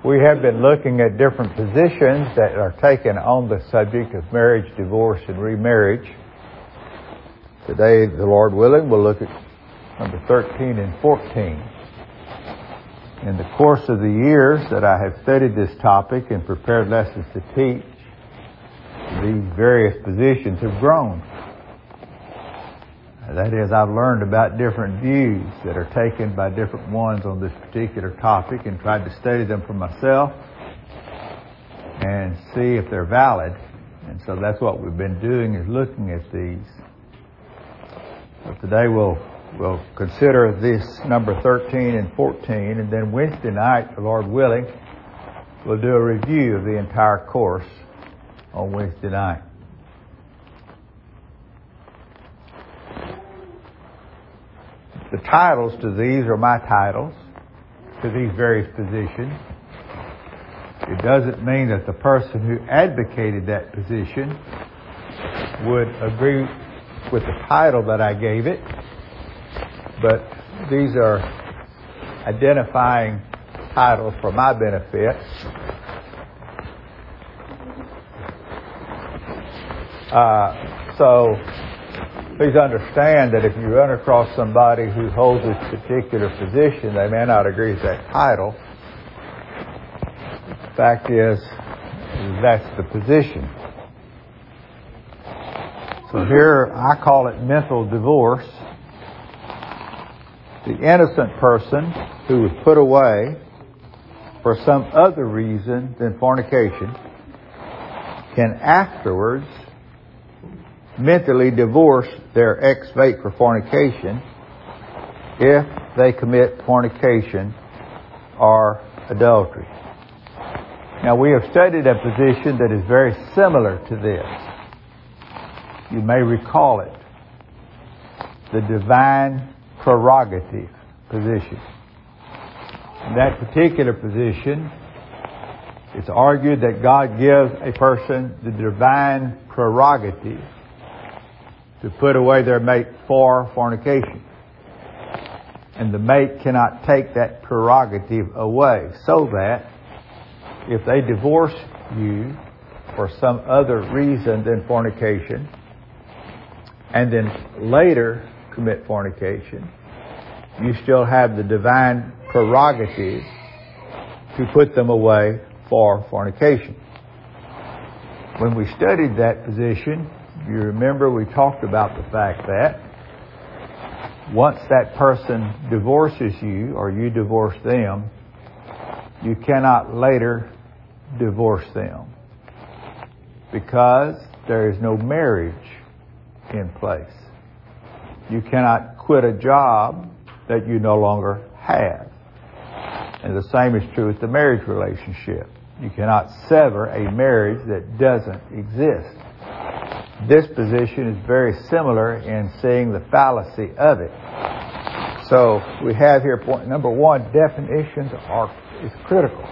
We have been looking at different positions that are taken on the subject of marriage, divorce, and remarriage. Today, the Lord willing, we'll look at number 13 and 14. In the course of the years that I have studied this topic and prepared lessons to teach, these various positions have grown. That is, I've learned about different views that are taken by different ones on this particular topic and tried to study them for myself and see if they're valid. And so that's what we've been doing, is looking at these. So today we'll consider this number 13 and 14, and then Wednesday night, the Lord willing, we'll do a review of the entire course on Wednesday night. The titles to these are my titles to these various positions. It doesn't mean that the person who advocated that position would agree with the title that I gave it, but these are identifying titles for my benefit. So please understand that if you run across somebody who holds this particular position, they may not agree with that title. The fact is, that's the position. So here, I call it mental divorce. The innocent person who was put away for some other reason than fornication can afterwards mentally divorce their ex-mate for fornication if they commit fornication or adultery. Now, we have studied a position that is very similar to this. You may recall it, the divine prerogative position. In that particular position, it's argued that God gives a person the divine prerogative to put away their mate for fornication. And the mate cannot take that prerogative away, so that if they divorce you for some other reason than fornication, and then later commit fornication, you still have the divine prerogative to put them away for fornication. When we studied that position, you remember we talked about the fact that once that person divorces you or you divorce them, you cannot later divorce them because there is no marriage in place. You cannot quit a job that you no longer have. And the same is true with the marriage relationship. You cannot sever a marriage that doesn't exist. This position is very similar in seeing the fallacy of it. So we have here point number one: definitions are critical.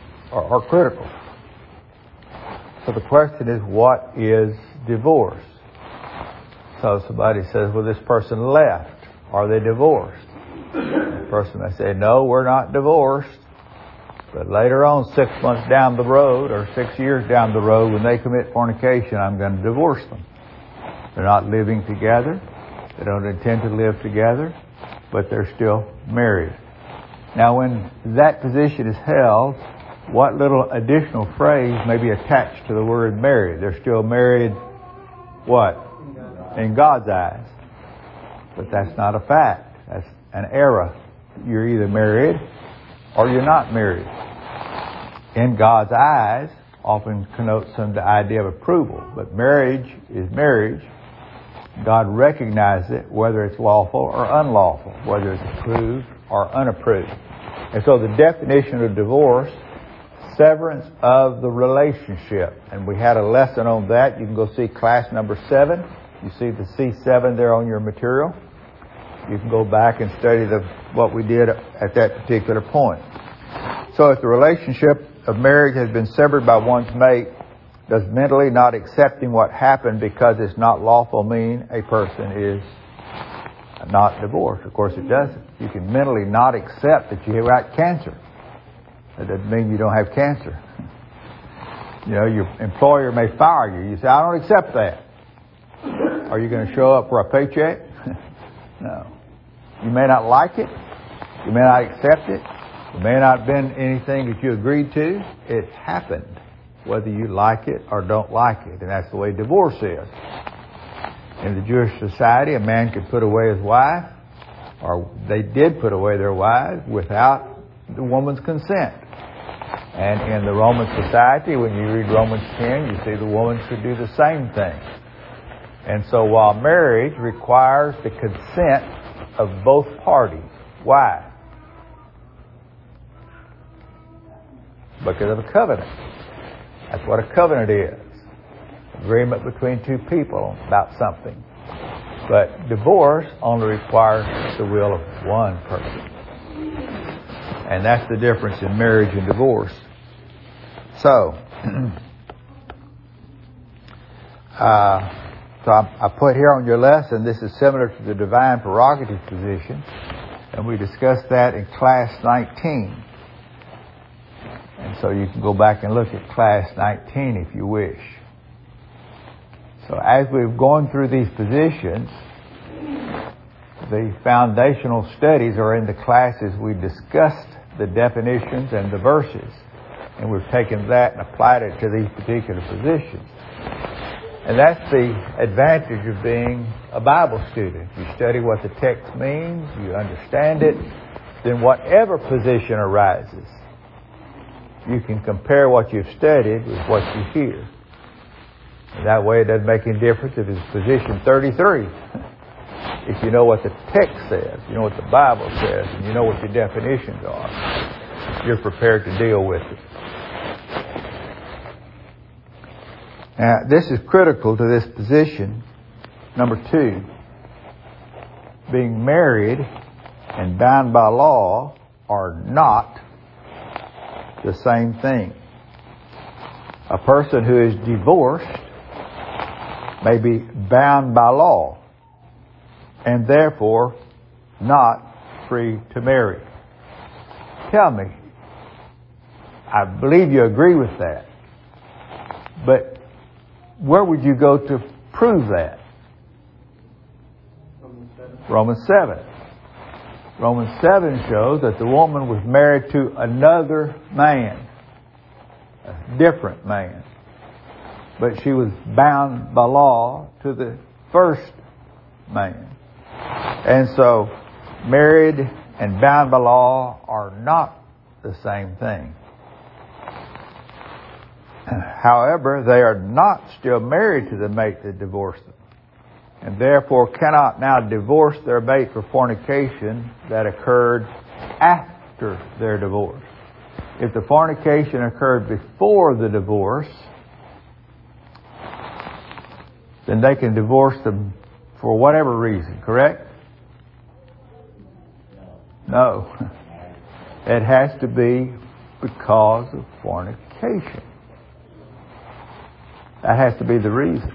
So the question is, what is divorce? So somebody says, well, this person left. Are they divorced? The person may say, no, we're not divorced. But later on, 6 months down the road or 6 years down the road, when they commit fornication, I'm going to divorce them. They're not living together. They don't intend to live together, but they're still married. Now, when that position is held, what little additional phrase may be attached to the word married? They're still married, what? In God's eyes. But that's not a fact. That's an error. You're either married or you're not married. In God's eyes often connotes the idea of approval. But marriage is marriage. God recognizes it, whether it's lawful or unlawful, whether it's approved or unapproved. And so the definition of divorce, severance of the relationship. And we had a lesson on that. You can go see class number 7. You see the C7 there on your material. You can go back and study what we did at that particular point. So if the relationship of marriage has been severed by one's mate, does mentally not accepting what happened because it's not lawful mean a person is not divorced? Of course it doesn't. You can mentally not accept that you got cancer. That doesn't mean you don't have cancer. Your employer may fire you. You say, I don't accept that. Are you going to show up for a paycheck? No. You may not like it. You may not accept it. It may not have been anything that you agreed to. It happened, whether you like it or don't like it. And that's the way divorce is. In the Jewish society, a man could put away his wife, or they did put away their wives without the woman's consent. And in the Roman society, when you read Romans 10, you see the woman should do the same thing. And so while marriage requires the consent of both parties, why? Because of a covenant. That's what a covenant is. Agreement between two people about something. But divorce only requires the will of one person. And that's the difference in marriage and divorce. So I put here on your lesson, this is similar to the divine prerogative position. And we discussed that in class 19. And so you can go back and look at class 19 if you wish. So as we've gone through these positions, the foundational studies are in the classes we discussed the definitions and the verses. And we've taken that and applied it to these particular positions. And that's the advantage of being a Bible student. You study what the text means, you understand it, then whatever position arises, you can compare what you've studied with what you hear. And that way it doesn't make any difference if it's position 33. If you know what the text says, you know what the Bible says, and you know what your definitions are, you're prepared to deal with it. Now, this is critical to this position. Number 2, being married and bound by law are not the same thing. A person who is divorced may be bound by law and therefore not free to marry. Tell me, I believe you agree with that, but where would you go to prove that? Romans 7. Romans 7 shows that the woman was married to another man, a different man. But she was bound by law to the first man. And so, married and bound by law are not the same thing. However, they are not still married to the mate that divorced them, and therefore cannot now divorce their mate for fornication that occurred after their divorce. If the fornication occurred before the divorce, then they can divorce them for whatever reason, correct? No. It has to be because of fornication. That has to be the reason.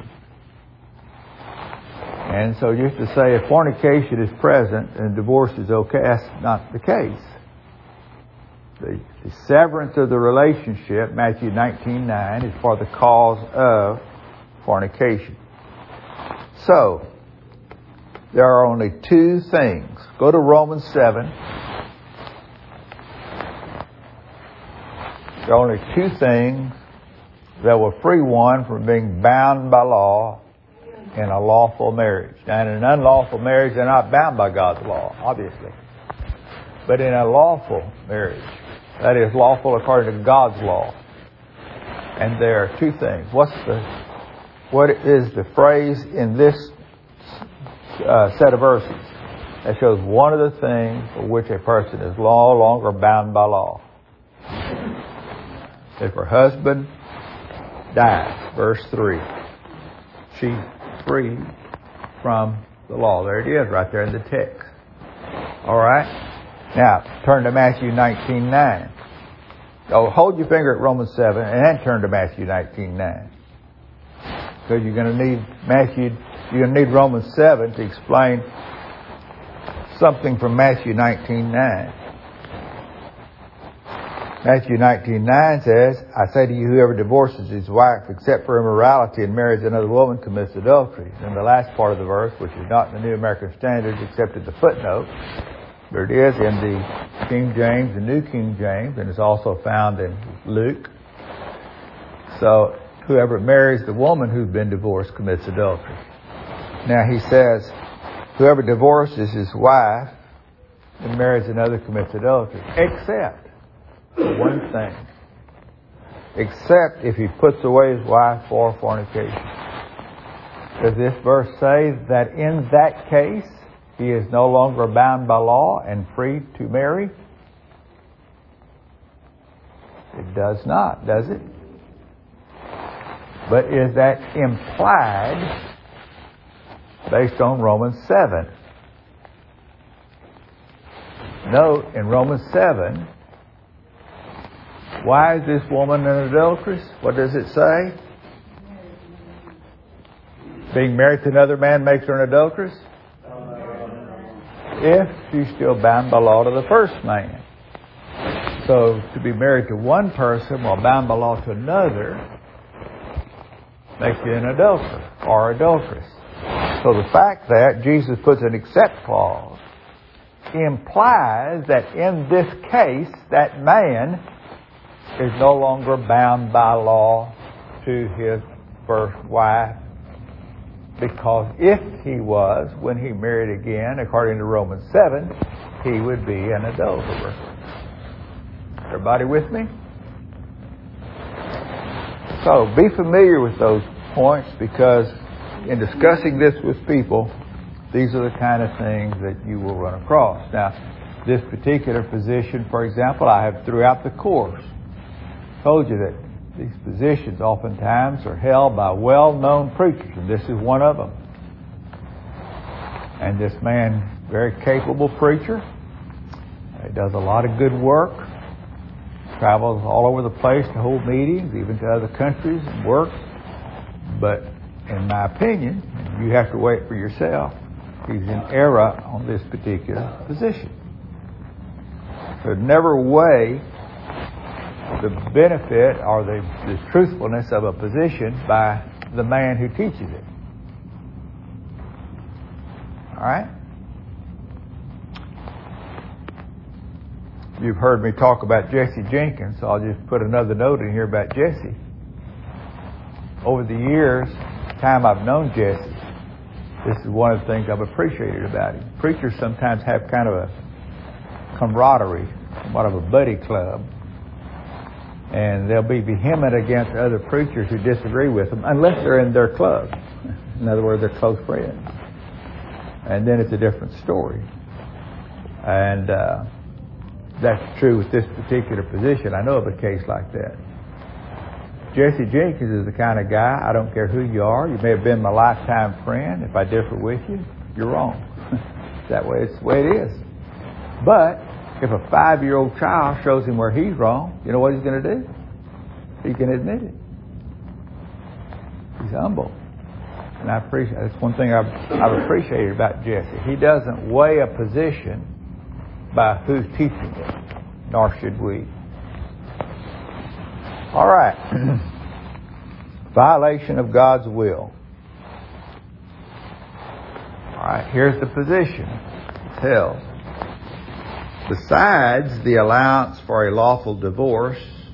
And so just to say if fornication is present and divorce is okay, that's not the case. The severance of the relationship, Matthew 19:9, is for the cause of fornication. So, there are only 2 things. Go to Romans 7. There are only 2 things that will free one from being bound by law in a lawful marriage. Now, in an unlawful marriage, they're not bound by God's law, obviously. But in a lawful marriage, that is lawful according to God's law. And there are 2 things. What is the phrase in this set of verses that shows one of the things for which a person is no longer bound by law? If her husband dies, verse 3, she's free from the law. There it is right there in the text. All right? Now, turn to Matthew 19:9. Oh, hold your finger at Romans 7 and then turn to Matthew 19:9. Because you're going to need Romans 7 to explain something from Matthew 19:9. Matthew 19:9 says, I say to you, whoever divorces his wife except for immorality and marries another woman commits adultery. And the last part of the verse, which is not in the New American Standard except at the footnote, but it is in the King James and New King James, and it's also found in Luke. So whoever marries the woman who's been divorced commits adultery. Now he says, whoever divorces his wife and marries another commits adultery, except one thing. Except if he puts away his wife for fornication. Does this verse say that in that case he is no longer bound by law and free to marry? It does not, does it? But is that implied based on Romans 7? Note, in Romans 7, why is this woman an adulteress? What does it say? Being married to another man makes her an adulteress? If she's still bound by law to the first man. So to be married to one person while bound by law to another makes you an adulterer or adulteress. So the fact that Jesus puts an except clause implies that in this case that man is no longer bound by law to his first wife, because if he was, when he married again, according to Romans 7, he would be an adulterer. Everybody with me? So be familiar with those points, because in discussing this with people, these are the kind of things that you will run across. Now, this particular position, for example, I have throughout the course told you that these positions oftentimes are held by well-known preachers, and this is one of them. And this man, very capable preacher, he does a lot of good work, travels all over the place to hold meetings, even to other countries and work. But in my opinion, and you have to wait for yourself, he's in error on this particular position. So never weigh the benefit or the truthfulness of a position by the man who teaches it. All right? You've heard me talk about Jesse Jenkins, so I'll just put another note in here about Jesse. Over the years, the time I've known Jesse, this is one of the things I've appreciated about him. Preachers sometimes have kind of a camaraderie, somewhat of a buddy club. And they'll be vehement against other preachers who disagree with them, unless they're in their club. In other words, they're close friends. And then it's a different story. And that's true with this particular position. I know of a case like that. Jesse Jenkins is the kind of guy, I don't care who you are, you may have been my lifetime friend. If I differ with you, you're wrong. That way, it's the way it is. But if a 5-year-old child shows him where he's wrong, you know what he's going to do? He can admit it. He's humble. And I appreciate, that's one thing I've appreciated about Jesse. He doesn't weigh a position by who's teaching it, nor should we. All right. Violation of God's will. All right, here's the position it's held. Besides the allowance for a lawful divorce,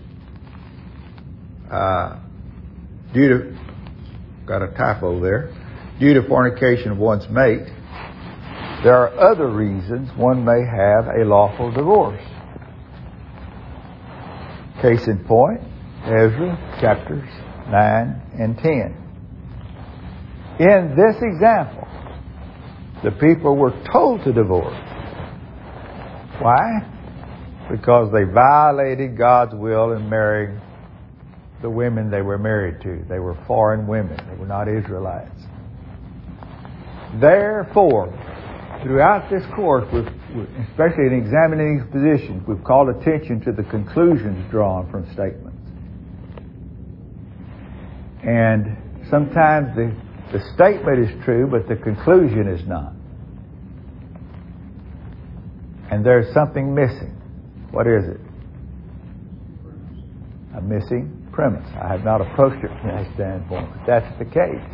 due to, got a typo there, due to fornication of one's mate, there are other reasons one may have a lawful divorce. Case in point, Ezra chapters 9 and 10. In this example, the people were told to divorce. Why? Because they violated God's will in marrying the women they were married to. They were foreign women. They were not Israelites. Therefore, throughout this course, especially in examining these positions, we've called attention to the conclusions drawn from statements. And sometimes the statement is true, but the conclusion is not. And there's something missing. What is it? a missing premise. I have not approached it from that standpoint, but that's the case.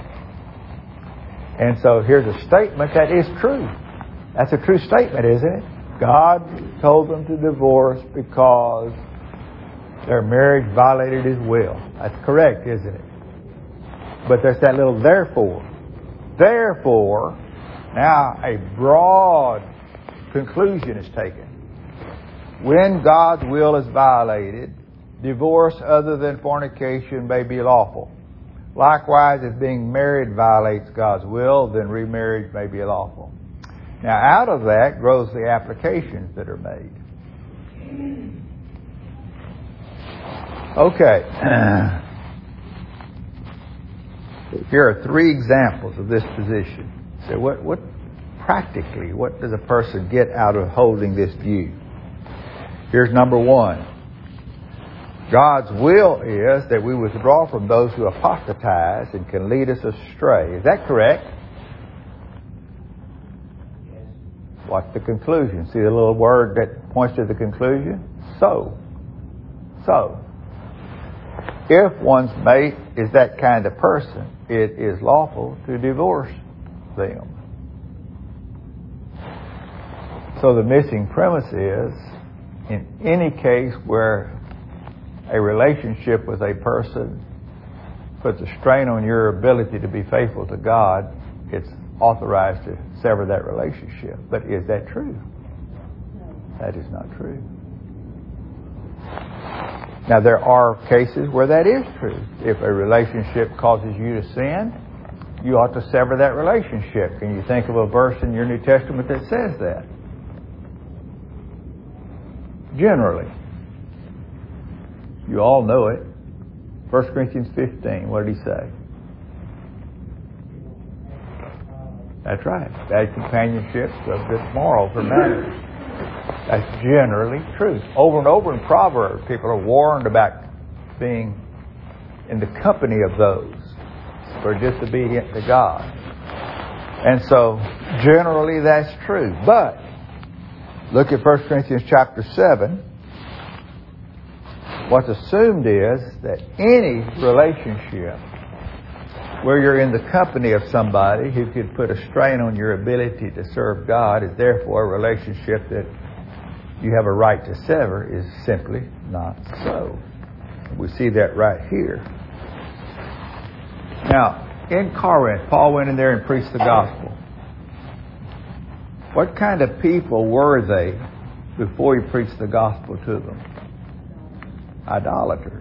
And so here's a statement that is true. That's a true statement, isn't it? God told them to divorce because their marriage violated His will. That's correct, isn't it? But there's that little therefore. Therefore, now a broad conclusion is taken. When God's will is violated, divorce other than fornication may be lawful. Likewise, if being married violates God's will, then remarriage may be lawful. Now, out of that grows the applications that are made. Okay. Here are 3 examples of this position. So what practically, what does a person get out of holding this view? Here's number 1. God's will is that we withdraw from those who apostatize and can lead us astray. Is that correct? What's the conclusion? See the little word that points to the conclusion? So. If one's mate is that kind of person, it is lawful to divorce them. So the missing premise is, in any case where a relationship with a person puts a strain on your ability to be faithful to God, it's authorized to sever that relationship. But is that true? That is not true. Now, there are cases where that is true. If a relationship causes you to sin, you ought to sever that relationship. Can you think of a verse in your New Testament that says that? Generally. You all know it. 1 Corinthians 15. What did he say? That's right. Bad companionship of good morals or manners. That's generally true. Over and over in Proverbs, people are warned about being in the company of those who are disobedient to God. And so, generally that's true. But, look at 1 Corinthians chapter 7. What's assumed is that any relationship where you're in the company of somebody who could put a strain on your ability to serve God is therefore a relationship that you have a right to sever is simply not so. We see that right here. Now, in Corinth, Paul went in there and preached the gospel. What kind of people were they before he preached the gospel to them? Idolaters.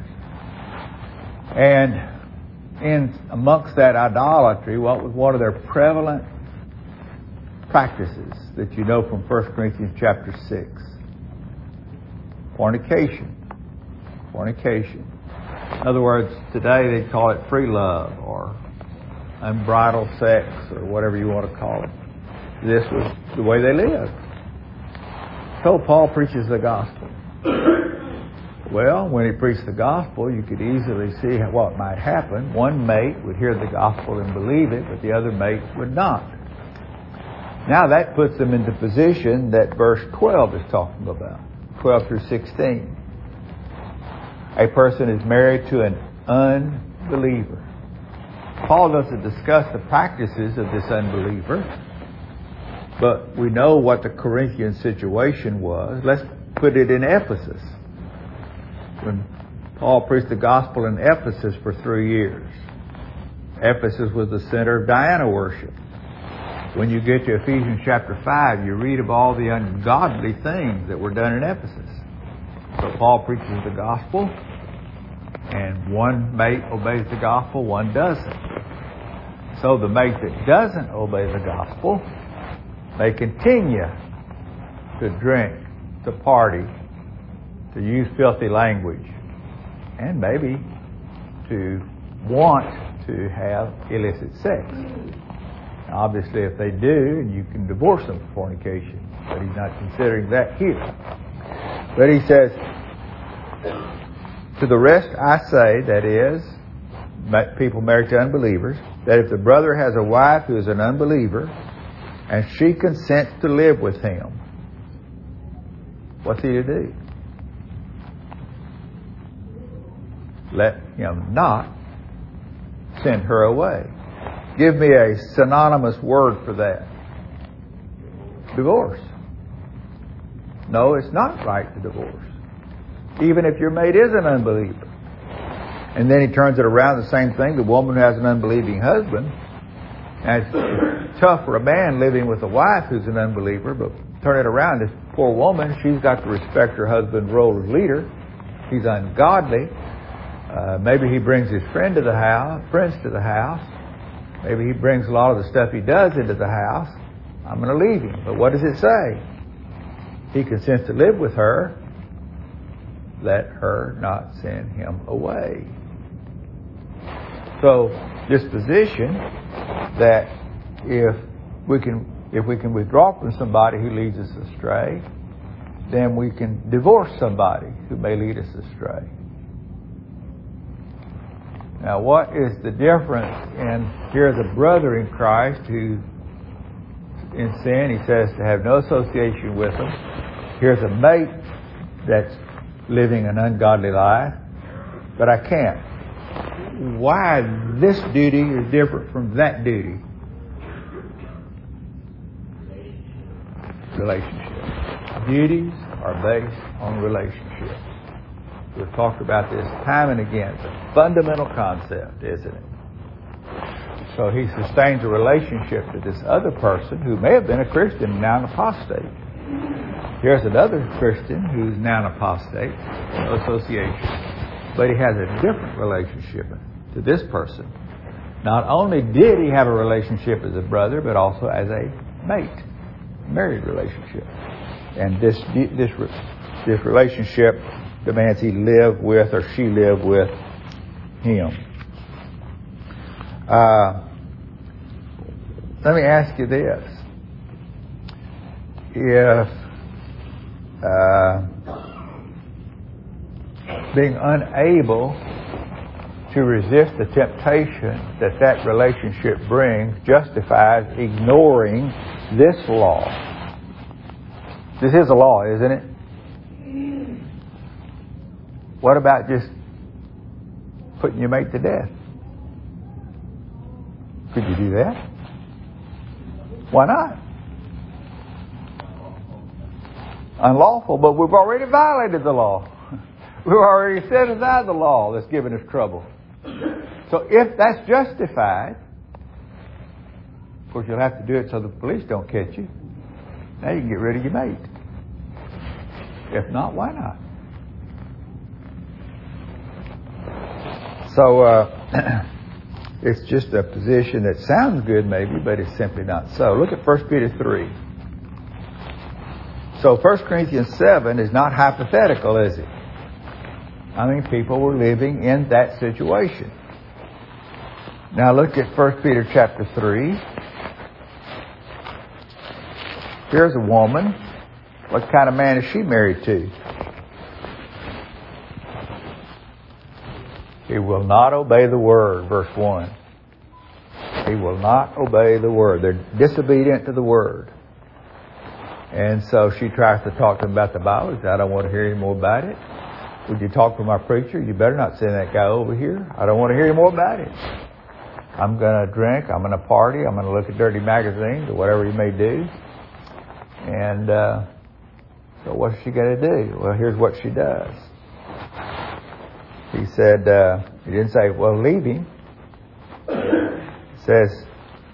And in amongst that idolatry, what was one of their prevalent practices that you know from 1 Corinthians chapter 6? Fornication. In other words, today they call it free love or unbridled sex or whatever you want to call it. This was the way they lived. So Paul preaches the gospel. Well, when he preached the gospel, you could easily see what might happen. One mate would hear the gospel and believe it, but the other mate would not. Now that puts them into position that verse 12 is talking about. 12 through 16. A person is married to an unbeliever. Paul doesn't discuss the practices of this unbeliever, but we know what the Corinthian situation was. Let's put it in Ephesus. When Paul preached the gospel in Ephesus for 3 years, Ephesus was the center of Diana worship. When you get to Ephesians chapter 5, you read of all the ungodly things that were done in Ephesus. So Paul preaches the gospel, and one mate obeys the gospel, one doesn't. So the mate that doesn't obey the gospel may continue to drink, to party, to use filthy language, and maybe to want to have illicit sex. Now, obviously, if they do, you can divorce them for fornication, but he's not considering that here. But he says, to the rest I say, that is, people married to unbelievers, that if the brother has a wife who is an unbeliever, and she consents to live with him, what's he to do? let him not send her away. Give me a synonymous word for that. Divorce. No, it's not right to divorce. Even if your mate is an unbeliever. And then he turns it around, the same thing. The woman who has an unbelieving husband. And it's tough for a man living with a wife who's an unbeliever, but turn it around. This poor woman, she's got to respect her husband's role as leader. He's ungodly. Maybe he brings his friends to the house. Maybe he brings a lot of the stuff he does into the house. I'm going to leave him. But what does it say? He consents to live with her. Let her not send him away. So this position that if we can withdraw from somebody who leads us astray, then we can divorce somebody who may lead us astray. Now, what is the difference in, here's a brother in Christ who, in sin, he says to have no association with him. Here's a mate that's living an ungodly life, but I can't. Why this duty is different from that duty? Relationship. Duties are based on relationships. We've talked about this time and again. It's a fundamental concept, isn't it? So he sustains a relationship to this other person who may have been a Christian and now an apostate. Here's another Christian who's now an apostate, no association. But he has a different relationship to this person. Not only did he have a relationship as a brother, but also as a mate, married relationship. And this relationship demands he live with or she live with him. Let me ask you this. If being unable to resist the temptation that relationship brings justifies ignoring this law. This is a law, isn't it? What about just putting your mate to death? Could you do that? Why not? Unlawful, but we've already violated the law. We've already set aside the law that's giving us trouble. So if that's justified, of course you'll have to do it so the police don't catch you. Now you can get rid of your mate. If not, why not? So it's just a position that sounds good maybe, but it's simply not so. Look at 1 Peter 3. So 1 Corinthians 7 is not hypothetical, is it? I mean, people were living in that situation. Now look at 1 Peter chapter 3. Here's a woman. What kind of man is she married to? He will not obey the word, verse 1. He will not obey the word. They're disobedient to the word. And so she tries to talk to him about the Bible. He said, I don't want to hear any more about it. Would you talk to my preacher? You better not send that guy over here. I don't want to hear any more about it. I'm going to drink. I'm going to party. I'm going to look at dirty magazines or whatever he may do. And so what's she going to do? Well, here's what she does. He said, he didn't say, well, leave him. He says,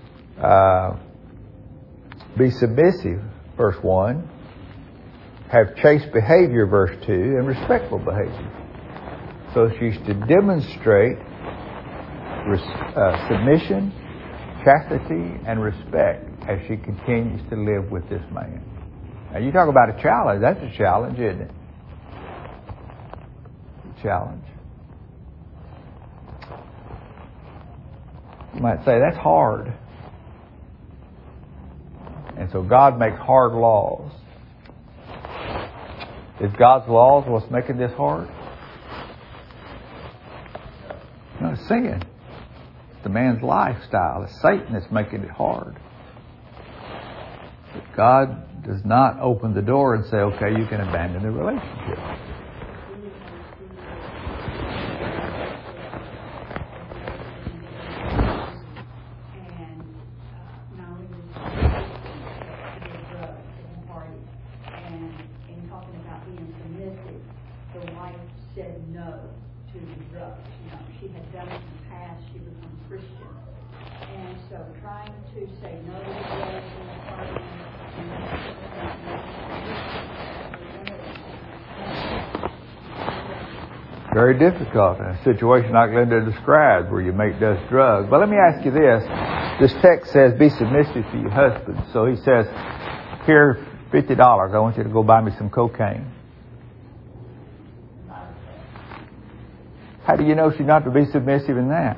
be submissive, verse 1. Have chaste behavior, verse 2, and respectful behavior. So she's to demonstrate submission, chastity, and respect as she continues to live with this man. Now, you talk about a challenge. That's a challenge, isn't it? A challenge. You might say, that's hard. And so God makes hard laws. Is God's laws what's making this hard? No, it's sin. It's the man's lifestyle. It's Satan that's making it hard. But God does not open the door and say, okay, you can abandon the relationship. drugs. She had done it in the past. She was a Christian. And so trying to say no to drugs in the party very difficult in a situation like Linda described where your mate does drugs. But let me ask you this. This text says, be submissive to your husband. So he says, here, $50. I want you to go buy me some cocaine. How do you know she's not to be submissive in that?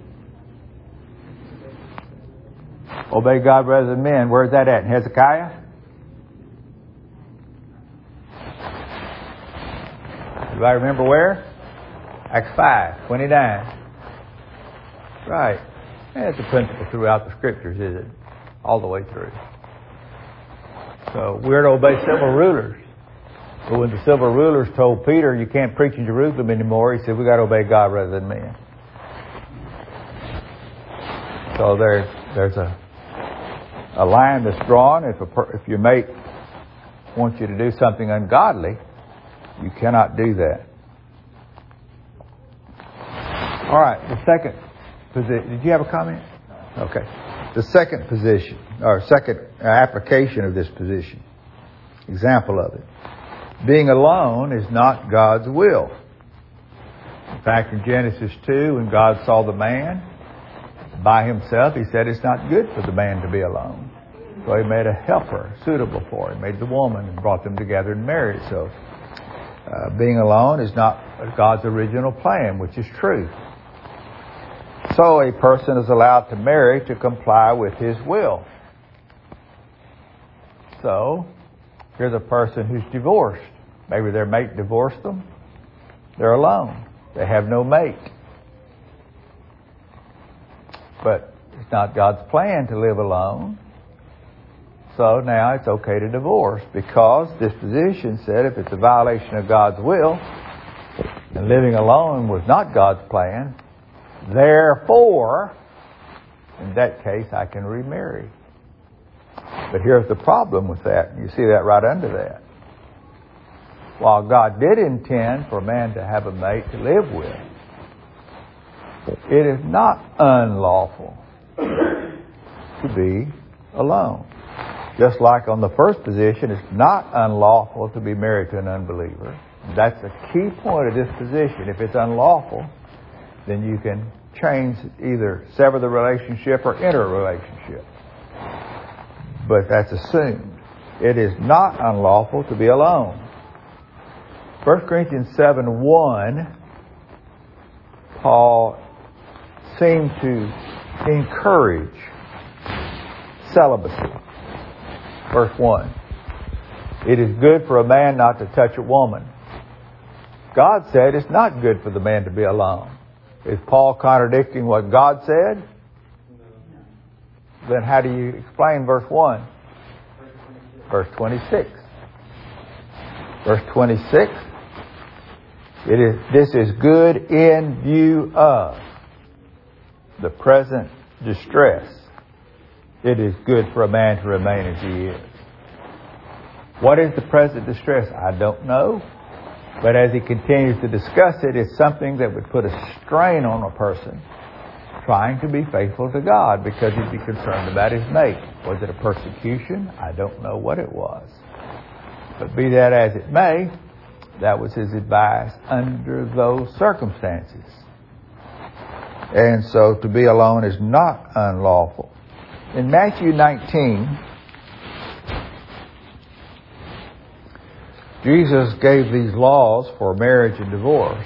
Obey God rather than men. Where's that at? In Hezekiah? Do I remember where? Acts 5:29. Right. That's a principle throughout the Scriptures, is it? All the way through. So we're to obey civil rulers. But when the civil rulers told Peter, you can't preach in Jerusalem anymore, he said, we got to obey God rather than men. So there's a line that's drawn. If your mate wants you to do something ungodly, you cannot do that. All right, the second position. Did you have a comment? Okay. The second position, or second application of this position. Example of it. Being alone is not God's will. In fact, in Genesis 2, when God saw the man by himself, he said it's not good for the man to be alone. So he made a helper suitable for him, made the woman and brought them together and married. So being alone is not God's original plan, which is true. So a person is allowed to marry to comply with his will. So here's a person who's divorced. Maybe their mate divorced them. They're alone. They have no mate. But it's not God's plan to live alone. So now it's okay to divorce because this position said if it's a violation of God's will and living alone was not God's plan, therefore, in that case, I can remarry. But here's the problem with that. You see that right under that. While God did intend for man to have a mate to live with, it is not unlawful to be alone. Just like on the first position, it's not unlawful to be married to an unbeliever. That's a key point of this position. If it's unlawful, then you can change, either sever the relationship or enter a relationship. But that's assumed. It is not unlawful to be alone. 1 Corinthians 7:1, Paul seemed to encourage celibacy. Verse 1. It is good for a man not to touch a woman. God said it's not good for the man to be alone. Is Paul contradicting what God said? No. Then how do you explain verse 1? Verse 26. Verse 26. This is good in view of the present distress. It is good for a man to remain as he is. What is the present distress? I don't know. But as he continues to discuss it, it's something that would put a strain on a person trying to be faithful to God because he'd be concerned about his mate. Was it a persecution? I don't know what it was. But be that as it may, that was his advice under those circumstances. And so to be alone is not unlawful. In Matthew 19, Jesus gave these laws for marriage and divorce.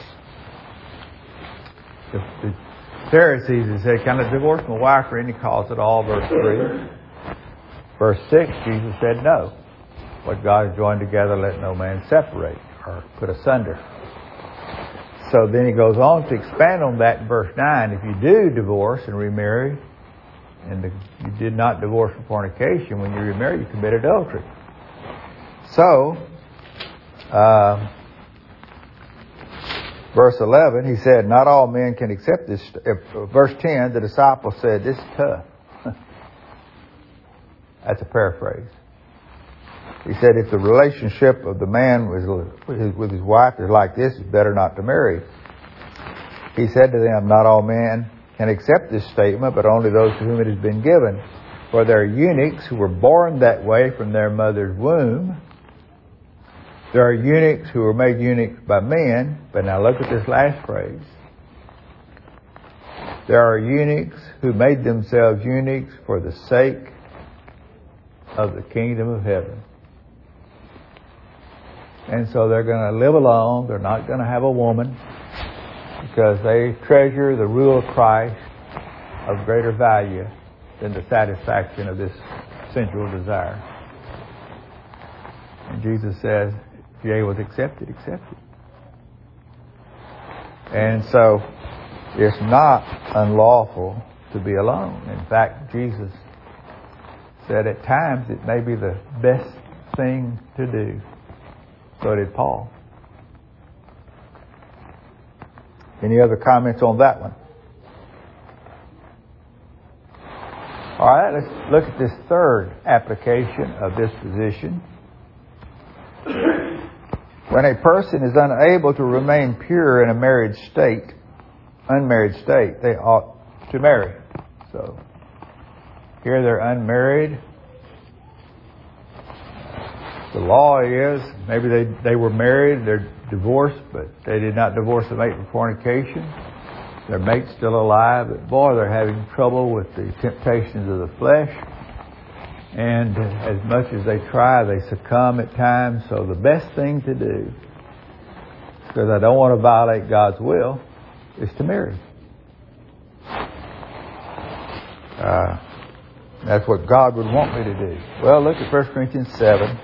The Pharisees had said, can I divorce my wife for any cause at all? Verse 3. Verse 6, Jesus said, no. What God has joined together, let no man separate or put asunder. So then he goes on to expand on that in verse 9. If you do divorce and remarry, and you did not divorce for fornication, when you remarry, you commit adultery. So, verse 11, he said, not all men can accept this. Verse 10, the disciple said, this is tough. That's a paraphrase. He said, if the relationship of the man with his wife is like this, it's better not to marry. He said to them, not all men can accept this statement, but only those to whom it has been given. For there are eunuchs who were born that way from their mother's womb. There are eunuchs who were made eunuchs by men. But now look at this last phrase. There are eunuchs who made themselves eunuchs for the sake of the kingdom of heaven. And so they're going to live alone. They're not going to have a woman because they treasure the rule of Christ of greater value than the satisfaction of this sensual desire. And Jesus says, if you're able to accept it, accept it. And so it's not unlawful to be alone. In fact, Jesus said at times it may be the best thing to do. So did Paul. Any other comments on that one? All right, let's look at this third application of disposition. When a person is unable to remain pure in a unmarried state, they ought to marry. So here they're unmarried. The law is, maybe they were married, they're divorced, but they did not divorce the mate for fornication. Their mate's still alive, but boy, they're having trouble with the temptations of the flesh. And as much as they try, they succumb at times. So the best thing to do, because I don't want to violate God's will, is to marry. That's what God would want me to do. Well, look at 1 Corinthians 7.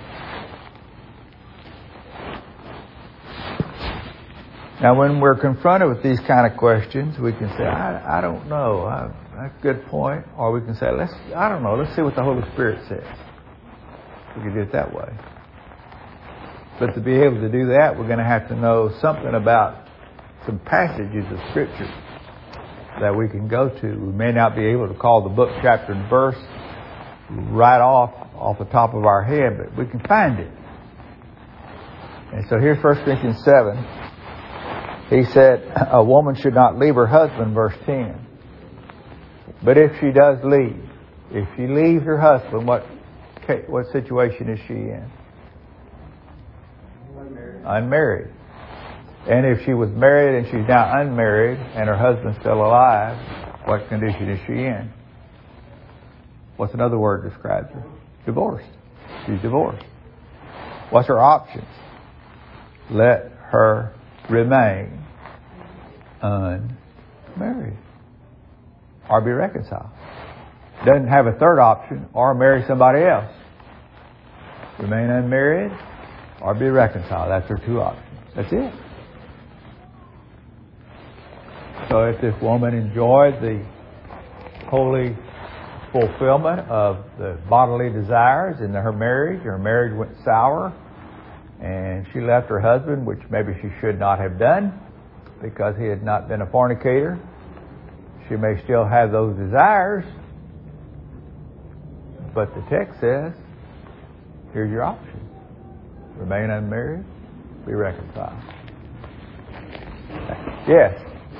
Now, when we're confronted with these kind of questions, we can say, I don't know. That's a good point. Or we can say, I don't know. Let's see what the Holy Spirit says. We can do it that way. But to be able to do that, we're going to have to know something about some passages of Scripture that we can go to. We may not be able to call the book, chapter, and verse right off the top of our head, but we can find it. And so here's 1 Corinthians 7. He said, a woman should not leave her husband, verse 10. But if she does leave, if she leaves her husband, what situation is she in? Unmarried. And if she was married and she's now unmarried and her husband's still alive, what condition is she in? What's another word describes her? Divorced. She's divorced. What's her options? Let her remain unmarried or be reconciled. Doesn't have a third option, or marry somebody else. Remain unmarried or be reconciled. That's her two options. That's it. So if this woman enjoyed the holy fulfillment of the bodily desires in her marriage went sour, and she left her husband, which maybe she should not have done because he had not been a fornicator. She may still have those desires, but the text says, here's your option. Remain unmarried, be reconciled. Yes?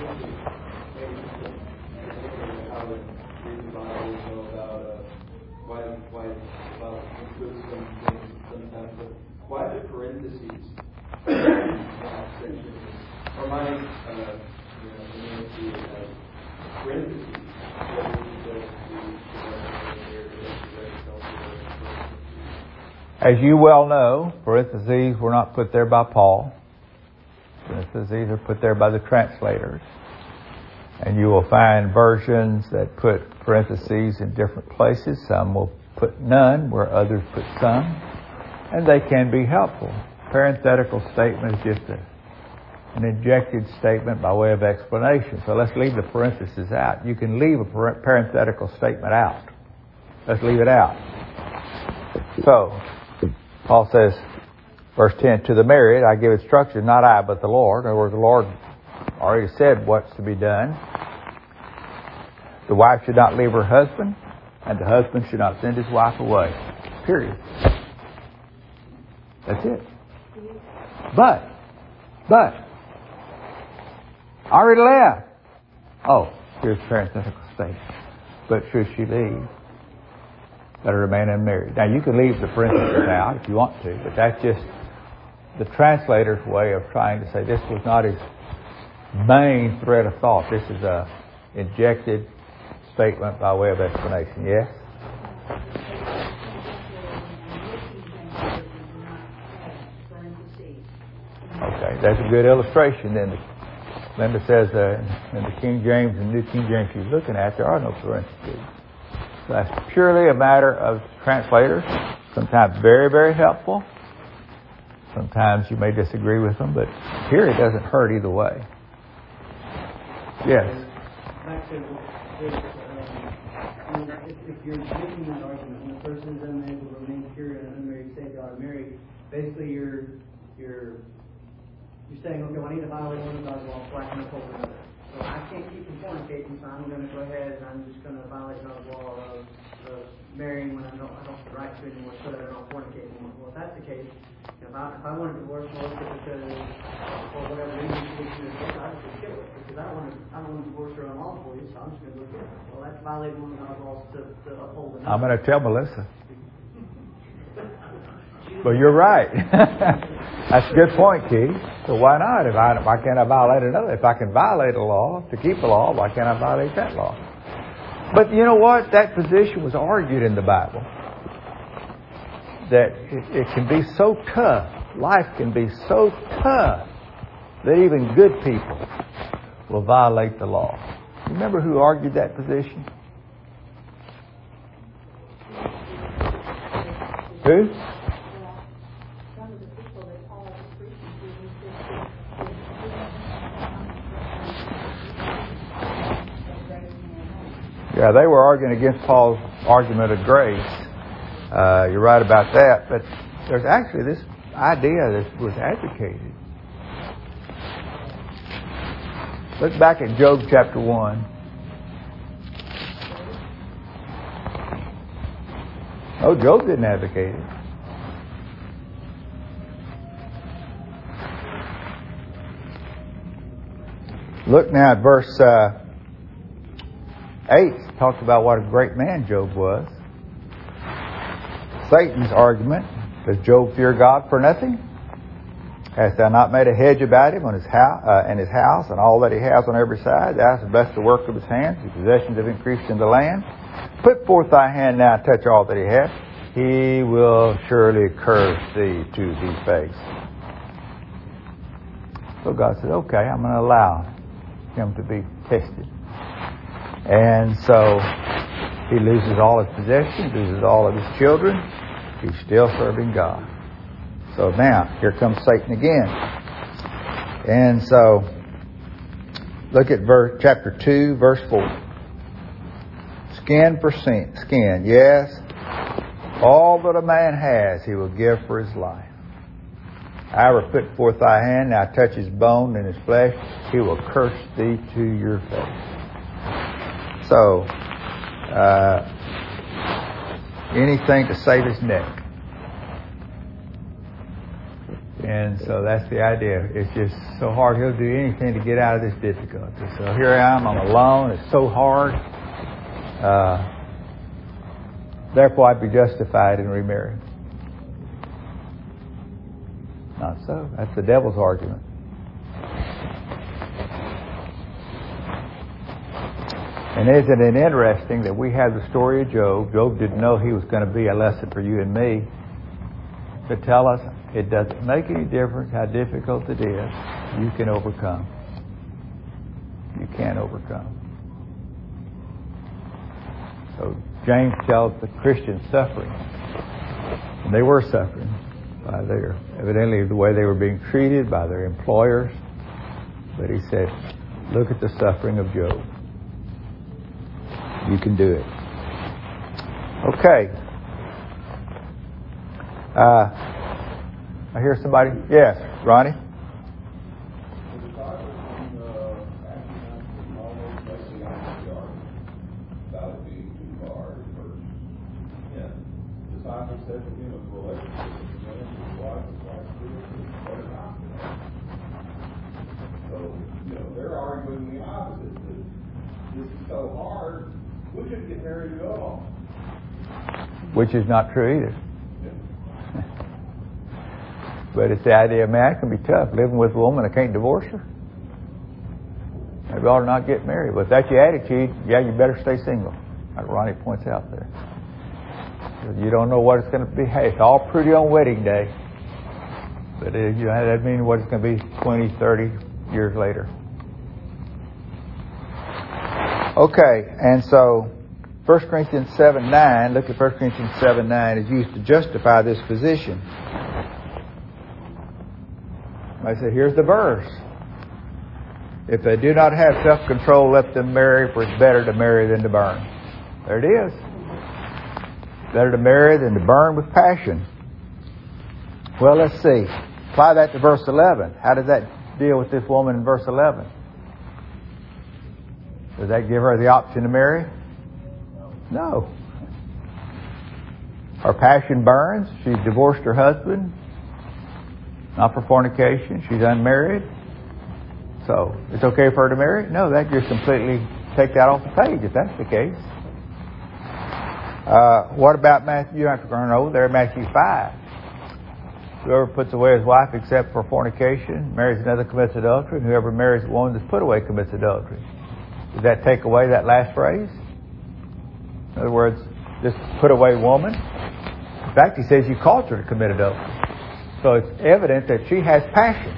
Why the parentheses? Or my parentheses. As you well know, parentheses were not put there by Paul. Parentheses are put there by the translators. And you will find versions that put parentheses in different places. Some will put none where others put some. And they can be helpful. Parenthetical statement is just an injected statement by way of explanation. So let's leave the parentheses out. You can leave a parenthetical statement out. Let's leave it out. So, Paul says, verse 10, to the married I give instruction, not I, but the Lord. In other words, the Lord already said what's to be done. The wife should not leave her husband, and the husband should not send his wife away. Period. That's it. But, I already left. Oh, here's parenthetical state. But should she leave, let her remain unmarried. Now, you can leave the parentheses out if you want to, but that's just the translator's way of trying to say this was not his main thread of thought. This is a injected statement by way of explanation. Yes? Okay, that's a good illustration. Then Linda says in the King James and New King James she's looking at, there are no parentheses. So that's purely a matter of translators. Sometimes very, very helpful. Sometimes you may disagree with them, but here it doesn't hurt either way. Yes? Back to this, if you're making that argument, when a person is unable to remain pure and unmarried, say they are married, basically you're saying, okay, well, I need to violate one of God's laws so I can uphold another. So I can't keep from fornicating, so I'm going to go ahead and I'm just going to violate God's law of marrying when I don't have the right to anymore, so that I don't fornicate anymore. Well, if that's the case, if I want to divorce Melissa because for whatever reason she was divorced, I just kill her because I don't want to divorce her unlawfully, so I'm just going to go kill her. Well, that's violating one of God's laws to uphold another. I'm going to tell Melissa. But you're right. That's a good point, Keith. So why not? Why can't I violate another? If I can violate a law to keep a law, why can't I violate that law? But you know what? That position was argued in the Bible. That it can be so tough. Life can be so tough that even good people will violate the law. You remember who argued that position? Who? Yeah, they were arguing against Paul's argument of grace. You're right about that. But there's actually this idea that was advocated. Look back at Job chapter 1. Oh, Job didn't advocate it. Look now at verse 8. Talks about what a great man Job was. Satan's argument: does Job fear God for nothing? Hast thou not made a hedge about him on his house, and his house, and all that he has on every side? Thou hast blessed the work of his hands; his possessions have increased in the land. Put forth thy hand now, and touch all that he hath. He will surely curse thee to thy face. So God said, okay, I'm going to allow him to be tested. And so he loses all his possessions, loses all of his children. He's still serving God. So now, here comes Satan again. And so, look at chapter 2, verse 4. Skin for skin, yes. All that a man has, he will give for his life. However, put forth thy hand, now touch his bone and his flesh, he will curse thee to your face. So, anything to save his neck. And so that's the idea. It's just so hard. He'll do anything to get out of this difficulty. So here I am, I'm alone. It's so hard. Therefore, I'd be justified in remarrying. Not so. That's the devil's argument. And isn't it interesting that we have the story of Job? Job didn't know he was going to be a lesson for you and me to tell us it doesn't make any difference how difficult it is. You can overcome. You can overcome. So James tells the Christians suffering. And they were suffering by evidently the way they were being treated by their employers. But he said, look at the suffering of Job. You can do it. Okay. I hear somebody. Yes, Ronnie. They're arguing the opposite. this is so hard, we shouldn't get married at all. Which is not true either. But it's the idea, man, it can be tough living with a woman, I can't divorce her. Maybe I ought to not get married. But if that's your attitude, yeah, you better stay single. Like Ronnie points out there. You don't know what it's going to be. Hey, it's all pretty on wedding day. But that doesn't mean what it's going to be 20, 30 years later. Okay, and so 1 Corinthians 7:9, look at 1 Corinthians 7:9, is used to justify this position. I said, here's the verse. If they do not have self-control, let them marry, for it's better to marry than to burn. There it is. Better to marry than to burn with passion. Well, let's see. Apply that to verse 11. How does that deal with this woman in verse 11? Does that give her the option to marry? No. Her passion burns. She's divorced her husband. Not for fornication. She's unmarried. So, it's okay for her to marry? No, that just completely take that off the page if that's the case. What about Matthew? You don't have to turn over there, Matthew 5. Whoever puts away his wife except for fornication, marries another, commits adultery, and whoever marries a woman that's put away commits adultery. Does that take away that last phrase? In other words, this put away woman. In fact, he says you caused her to commit adultery. So it's evident that she has passion.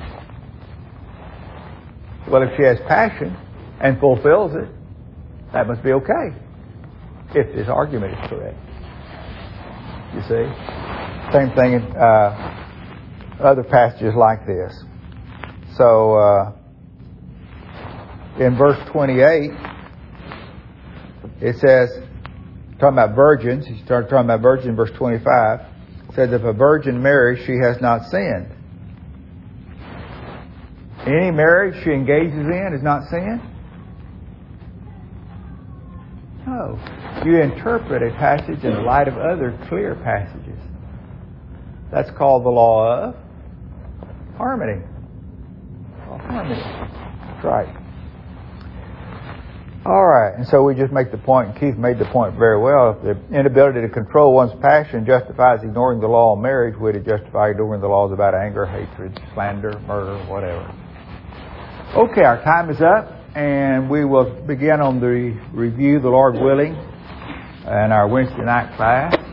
Well, if she has passion and fulfills it, that must be okay. If this argument is correct. You see? Same thing in other passages like this. So, in verse 28, it says, talking about virgins, he started talking about virgins in verse 25, it says, if a virgin marries, she has not sinned. Any marriage she engages in is not sin? No. You interpret a passage in the light of other clear passages. That's called the law of harmony. Harmony. That's right. All right. And so we just make the point, and Keith made the point very well. If the inability to control one's passion justifies ignoring the law of marriage, would it justify ignoring the laws about anger, hatred, slander, murder, whatever? Okay, our time is up, and we will begin on the review, the Lord willing, in our Wednesday night class.